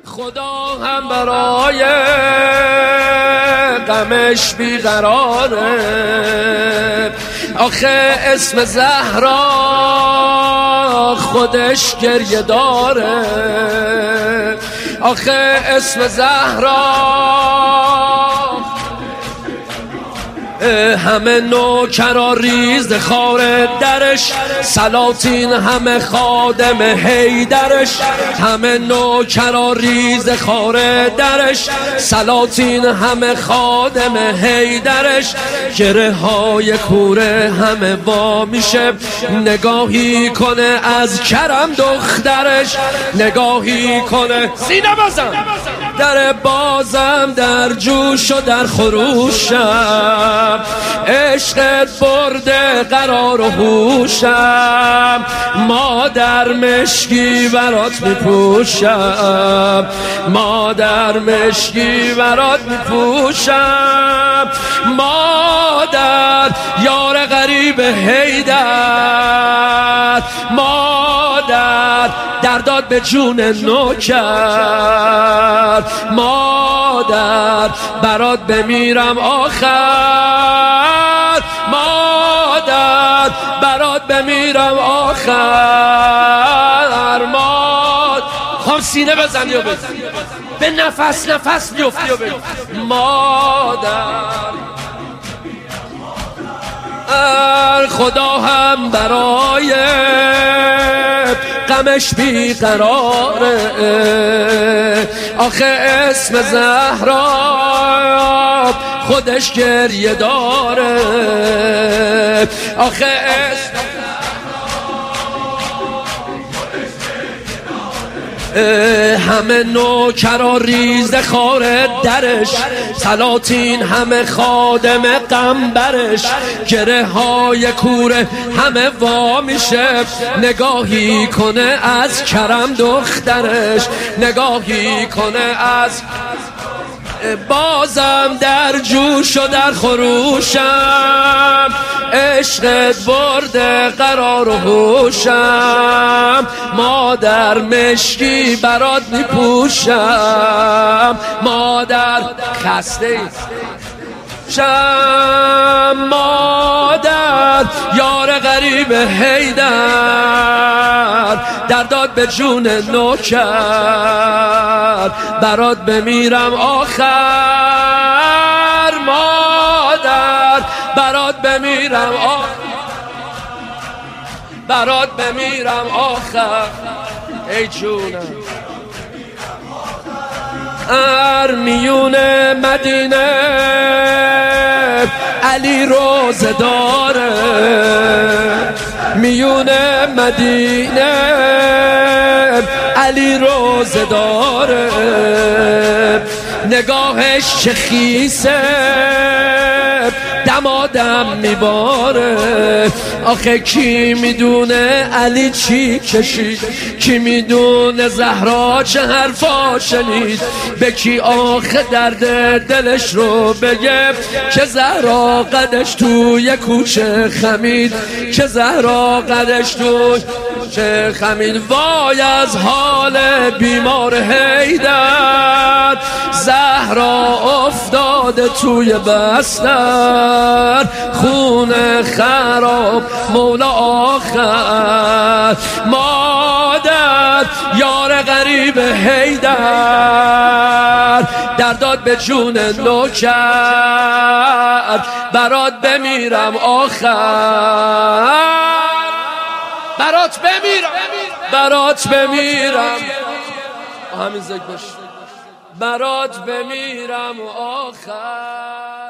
خدا هم برای غمش بیقراره. آخه اسم زهرا خودش گریه داره. آخه اسم زهرا همه نوکرا ریز خار درش، سلاطین همه خادم حیدرش. همه نوکرا ریز خار درش، سلاطین همه خادم حیدرش. گره های کوره همه وا میشه، نگاهی کنه از کرم دخترش. نگاهی کنه سینه بزن در بازم، در جوش و در خروشم. عشقت برده قرار و هوشم، مادر مشکی برات میپوشم. مادر مشکی برات میپوشم. مادر یار غریب حیدر، مادر درداد به جون نوکر. مادر برات بمیرم آخر، مادر برات بمیرم آخر. خب سینه بزن یا بزن به نفس بیفتی و بگی مادر. خدا هم برای غمش بیقراره. آخه اسم زهرا خودش گریه داره. آخه اسم همه نوکرا ریز خار درش، سلاطین همه خادم قنبرش. گره های کوره همه وا میشه، نگاهی کنه از کرم دخترش. نگاهی کنه از بازم در جوش و در خروشم. عشقت برده قرار و هوشم، مادر مشکی برات میپوشم. مادر خسته شم، مادر یار غریب حیدر، درداد به جون نوکر. برات بمیرم آخر، مادر برات بمیرم آخر. برات بمیرم آخر ای جونم. میون مدینه علی روزه داره. میون مدینه علی روزه داره. نگاهش چه خیسه دمادم میباره. آخه کی میدونه علی چی کشید، کی میدونه زهرا چه حرفا شنید. به کی آخه درد دلش رو بگه که زهرا قدش توی کوچه خمید، که زهرا قدش توی کوچه خمید. وای از حال بیمار حیدر، زهرا افتاده توی بستر. خون خراب مولا آخر. مادر یار غریب حیدر، درداد به جون نوکر. برات بمیرم آخر، برات بمیرم، برات بمیرم. همین زک باش. برات بمیرم آخر.